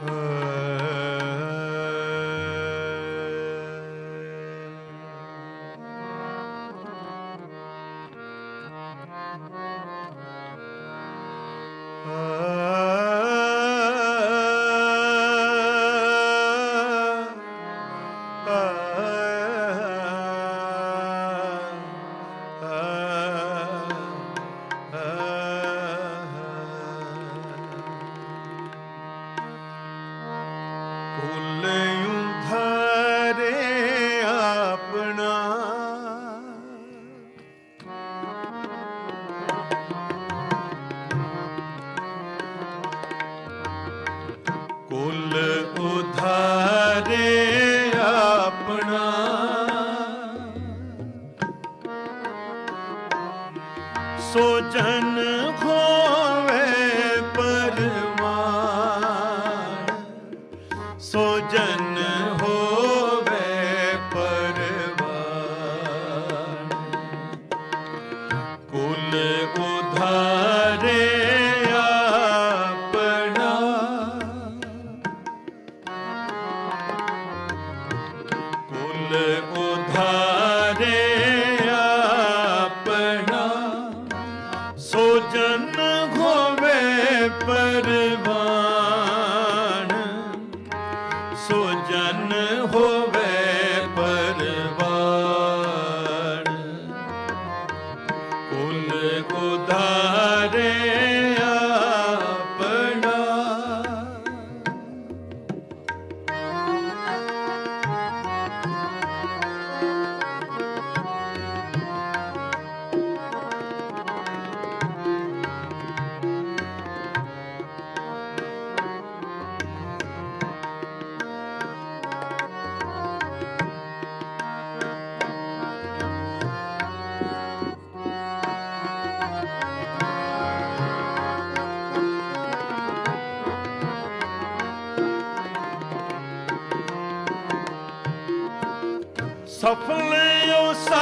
सफलियो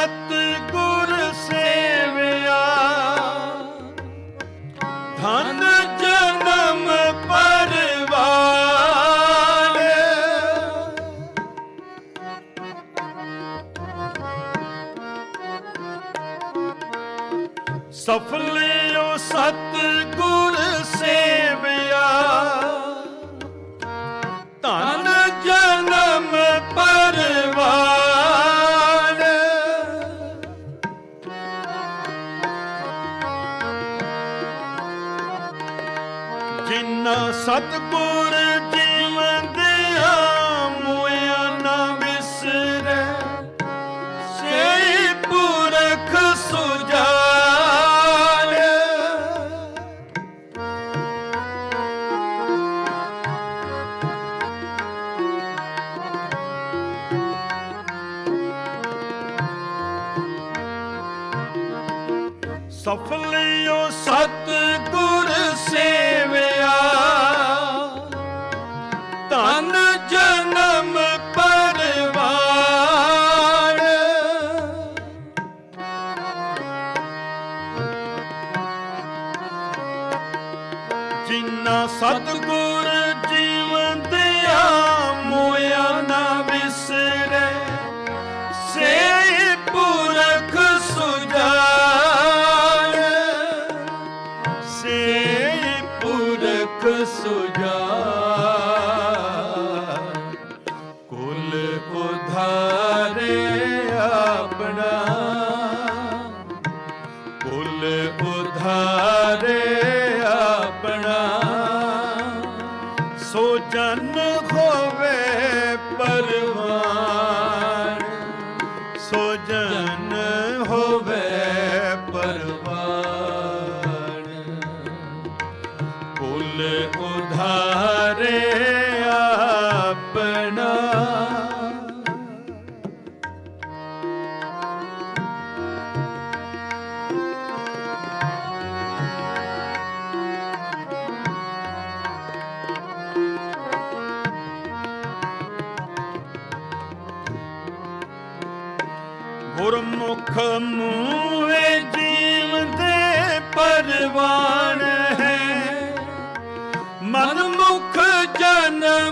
सतगुर सेविया धन जन्म परवान। सफलियो सतगुर सेविया धन जन्म परवान। जिन्ना सतगुर जीवन दिया मोया ना बिसरे से पुरख सुजान। सफलियो सतगुर सेविया धन जन्म परवान। जिन्ना सतगुर जीवन दिया मोया ना बिसरे से पुरख सुजान। से पुरख सुजान कुल उधारे अपना। कुल उधारे अपना सो जन होवे परवान। सो जन होवे परवान। कुल उधारे अपना। गुरमुख मुए जीव दे परवान है मनमुख जन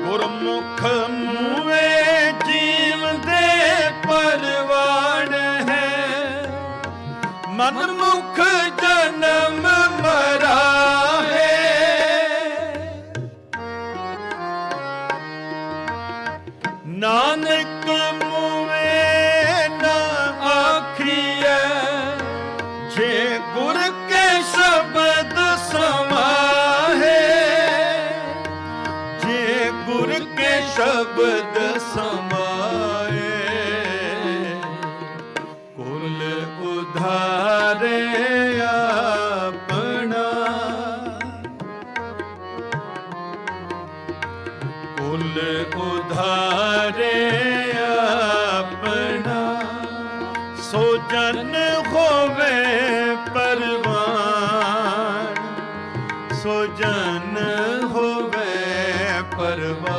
ਗੁਰਮੁਖ ਮੂਵੇ ਜੀਵ ਦੇ ਪਰਵਾਨ ਹੈ, ਮਨਮੁਖ ਜਨਮ ਮਰਾ ਹੈ। ਨਾਨਕ ਮੂਵੇ ਨਾ ਆਖੀਐ, ਜੇ ਗੁਰ ਕੇ ਸ਼ਬਦ ਸਮਾਹੇ, ਜੇ ਗੁਰ ਕੇ ਸ਼ਬਦ ਸਮਾਏ, ਕੁਲ ਉਧਾਰੇ ਆਪਣਾ, ਕੁਲ ਉਧਾਰੇ ਆਪਣਾ, ਸੋ ਜਨ ਹੋਵੇ ਪਰਵਾਨ, ਸੋ ਜਨ ਹੋਵੇ ਪਰਵਾਨ,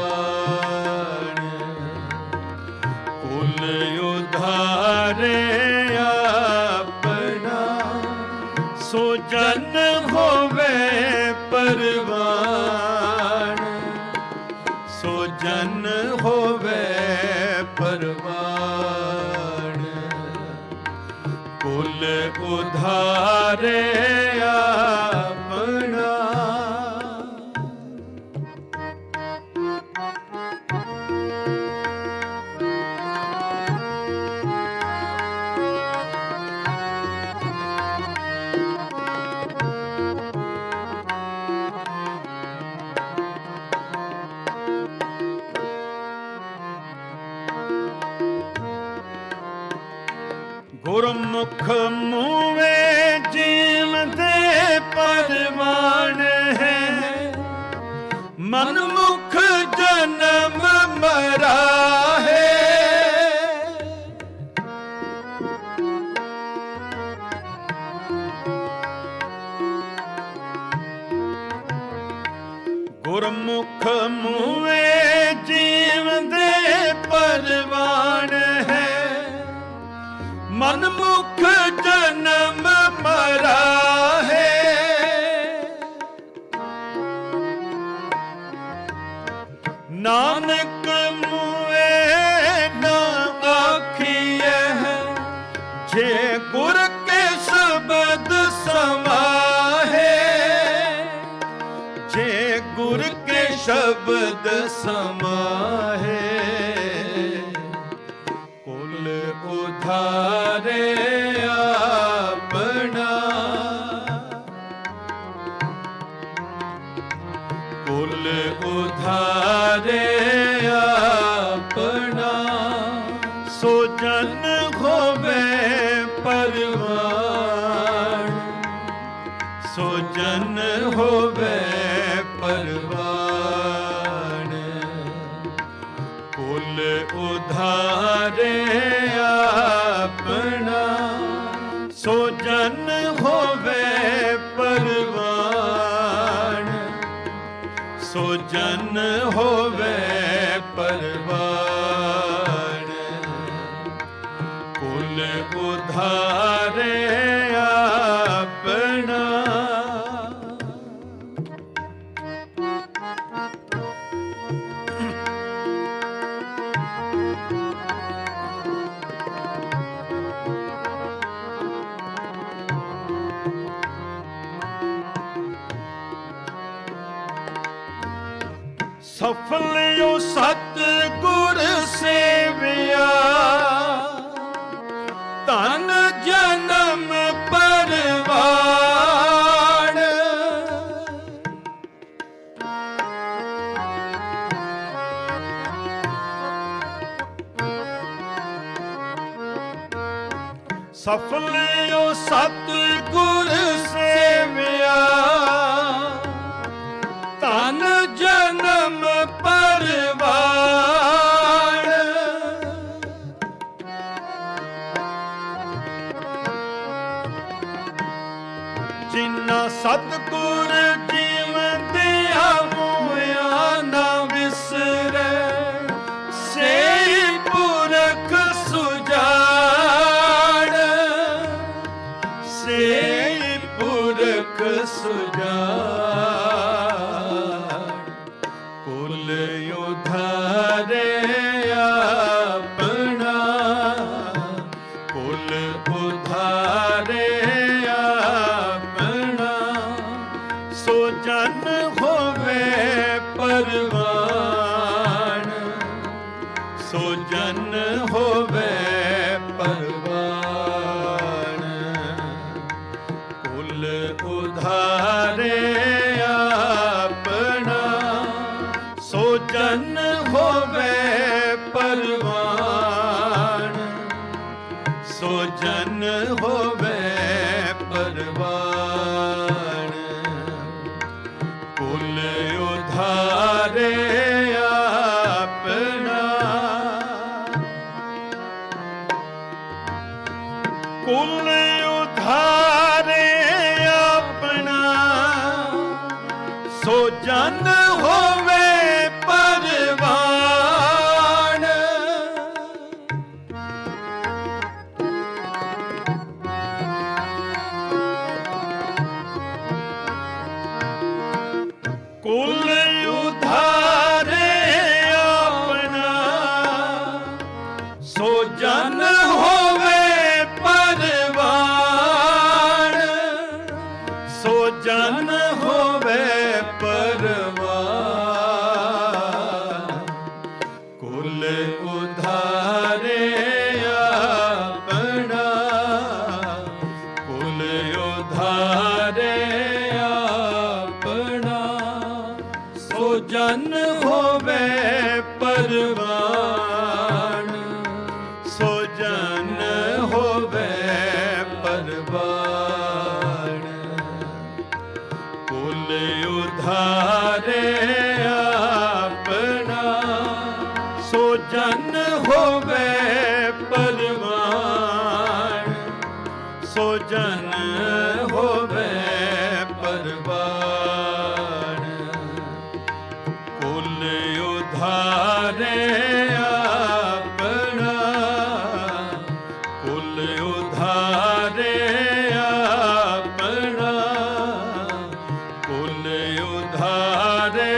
ਕੁਲ ਉਧਾਰੇ ਆਪਣਾ, ਸੋ ਜਨ ਹੋਵੇ ਪਰਵਾਨ, ਸੋ ਜਨ ਹੋਵੇ ਪਰਵਾਨ, ਕੁਲ ਉਧਾਰੇ ਆਪਣਾ। ਗੁਰਮੁਖ ਮੂਵੇ ਜੀਵ ਦੇ ਪਰਵਾਨ ਹੈ, ਮਨਮੁਖ ਜਨਮ ਮਰਾ ਹੈ। ਗੁਰਮੁਖ ਮੂਵੇ ਜੀਵ ਦੇ ਪਰਵਾਨ ਹੈ, ਮਨਮੁਖ ਜਨਮ ਮਰਾ ਹੈ। ਨਾਨਕ ਮੂਏ ਨਾ ਆਖੀਐ, ਜੇ ਗੁਰ ਕੇ ਸ਼ਬਦ ਸਮਾਹੇ, ਜੇ ਗੁਰ ਕੇ ਸ਼ਬਦ ਸਮਾਹੇ, ਕੁਲ ਉਧਾਰੇ ਆਪਣਾ, ਕੁਲ ਉਧਾਰੇ ਆਪਣਾ, ਸੋ ਜਨ ਹੋਵੇ ਪਰਵਾਨ, ਸੋ ਜਨ ਹੋਵੇ ਪਰਵਾਨ, ਕੁਲ ਉਧਾਰੇ ਆਪਣਾ, ਸੋ ਜਨ ਹੋਵੇ ਪਰਵਾਨ, ਸੋ ਜਨ ਹੋਵੇ ਪਰਵਾਨ, ਕੁਲ ਉਧਾਰੇ ਆਪਣਾ। ਸਫਲਿਓ ਸਤਿਗੁਰ ਸੇਵਿਆ, ਧਨ ਜਨਮ ਪਰਵਾਨ, ਸਫਲਿਓ ਸਤਿਗੁਰ ਸੇਵਿਆ, ਧਨ ਜਨਮ ਪਰਵਾਨ, ਜਿਨ੍ਹਾਂ ਸਤਿਗੁਰ ਜੀਵਨ ਦਿਆ ਹੋਇਆ ਨਾ ਵਿਸਰੈ, ਸੇ ਪੁਰਖ ਸੁਜਾਨ, ਸੇ जन होवे परवान, सो जन होवे परवान। कुल उधारे अपना, कुल उधारे अपना, सो जन होवे परवान। कुल उधारे अपना, सो जन होवे परवान, सो जन होवे परवान। कुल उधारे अपना, कुल उधारे अपना, सो जन होवे परवान, सो जन होवे परवान। कुल उधारे अपना, सो जन होवे परवान, सो जन होवे परवान। कुल उधारे अपना, कुल उधारे अपना, कुल उधारे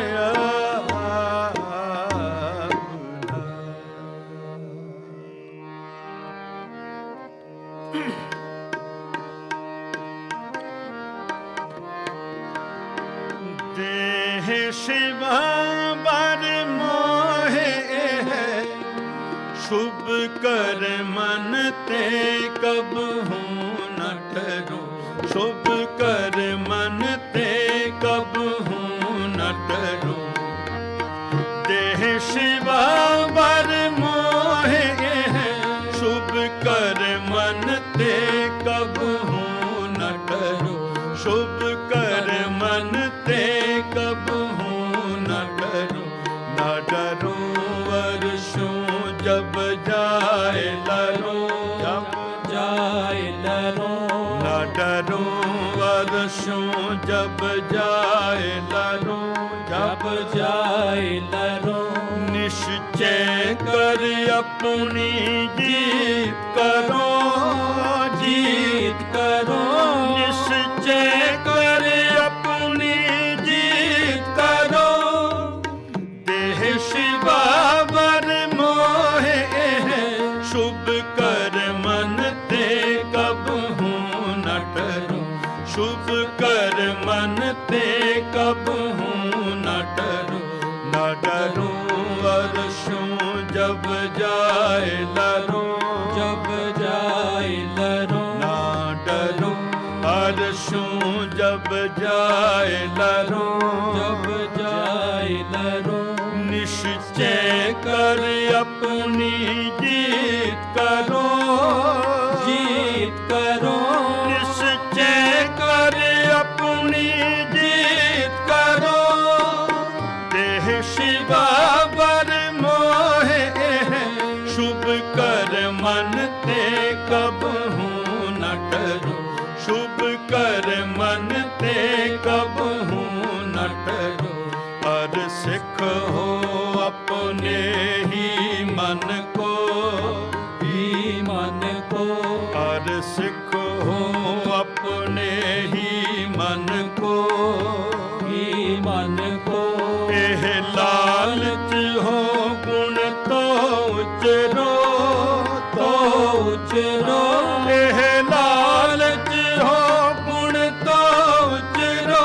देह शिवा बर मोहे है, शुभ कर मन ते कब हूँ न ठहरो, शुभ कर मन ते कब हूँ न ठहरो। देह शिवा बर मोहे है, शुभ कर मन ते कब हूँ न ठहरो, शुभ कर मन ते कब हूँ न डरो। न डरो वर्षों जब जाए लरो, जब जाए लरो। न डरो वर्षों जब जाए लरो, जब जाए लरो। निश्चय कर अपनी जीत करो, जीत करो। निश्चय कर अपनी जीत करो। देह शिवा बर मोहे है, शुभ कर मन ते कब हूँ न डरो, शुभ कर मन ते कब हूँ न डरो। न डरो वर्षों जब जाए लरो, जब जाए लरो। ना डरो वर्षों जब जाए लरो, जब जाए लरो। निश्चय कर अपनी जीत करो, जीत करो। निश्चय कर अपनी जीत करो। देह शिवा बर मोहे है, शुभ कर मन ते कब हूँ न डरो, शुभ कर मन ते कब हूँ न डरो। पर सिख हो अपने ही मन को, ही मन को। पर सिख हो अपने ही मन को, ही मन को। एह लालच हो गुण तो उचरो, तो उचरो। एह लालच हो गुण तो उचरो।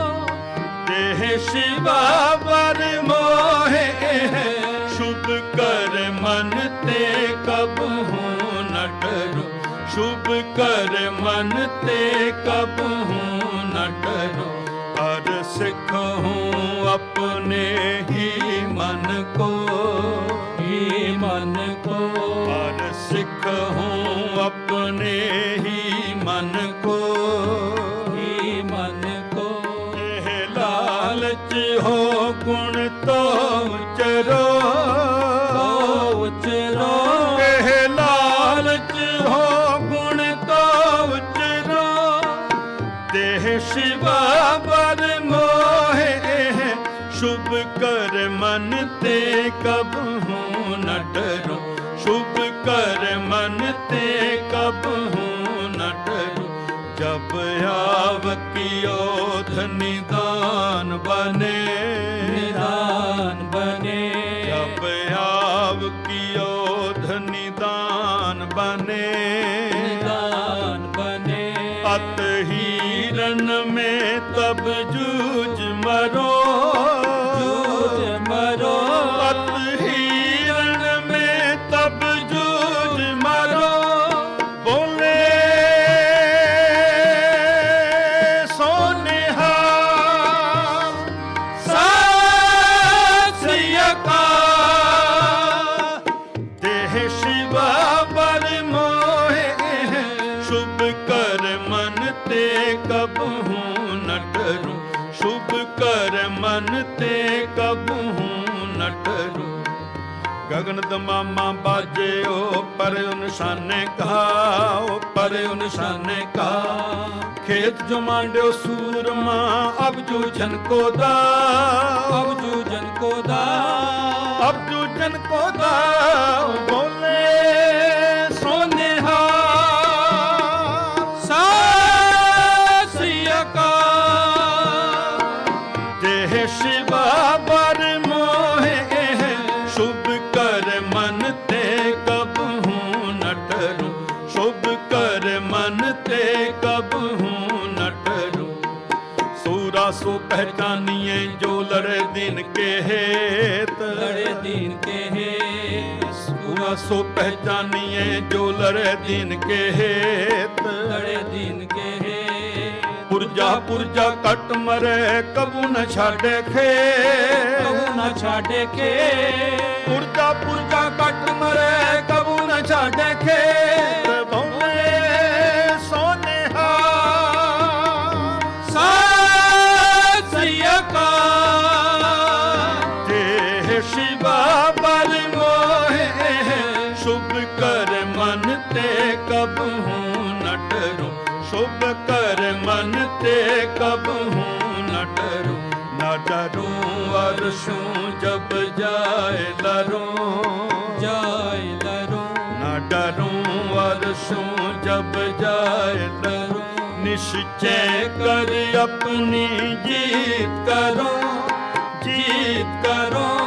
देह शिवा बर मोहे है, शुभ कर मन ते कब हूँ न डरो, शुभ कर मन ते कब हूँ न डरो। पर सिख हूँ अपने अपने ही मन को, ही मन को। पर सिख हूँ अपने ही मन को, ही मन को। यह लालच हो गुण तो उचरो, उचरो। यह लालच हो गुण तो उचरो, देह शिवा बर मोहे, शुभ कर मन ते कब हूँ न डरो, शुभ कर मन ते कब हूँ न डरो। जब आवकियो निदान बने, निदान बने। जब आवकियो निदान बने, निदान बने। अत हीरन में तब जूझ मरो, जूझ मरो। अत हीरन में तब जूझ मरो। बोले सोनिहा सत श्री अकाल, देह शिवा बर मोहे, शुभ कर मन ते कब हूँ न डरूं, शुभ कर मन ते कब हूँ न डरूं। गगन दमामा बाजे ओ पर निशाने कहा, ओ पर निशाने कहा। खेत जो मांड्यो सूरमा अब जूझन को दा, अब जूझन को दा, अब जूझन को दा। बोले सोनिहा सत श्री अकाल, देह शिवा बर मोहे, शुभ कर मन ते कब हूँ न डरूं, शुभ कर मन ते कब हूँ न डरूं। सूरा सो पहचानिए जो लड़े दिन के हेत, लड़े दीन के हेत। सूरा सो पहचानिए जो लड़े दिन के हेत, लड़े दीन के हेत। पुरजा पुरजा कट मरे कबू न छाड़े खेत, कबू न छाड़े के। पुरजा पुरजा कट मरे कबू न छाड़े खेत। बोले सोनिहा सत श्री अकाल, देह शिवा बर मोहे, शुभ कर मन ते कब हूँ न डरूं, शुभ कर मन ते कब हूँ न डरूं। न डरूं अरशों जब जाए लरूं, जाय लरूं। न डरूं अरशों जब जाए लरूं। निश्चय कर अपनी जीत करो, जीत करो।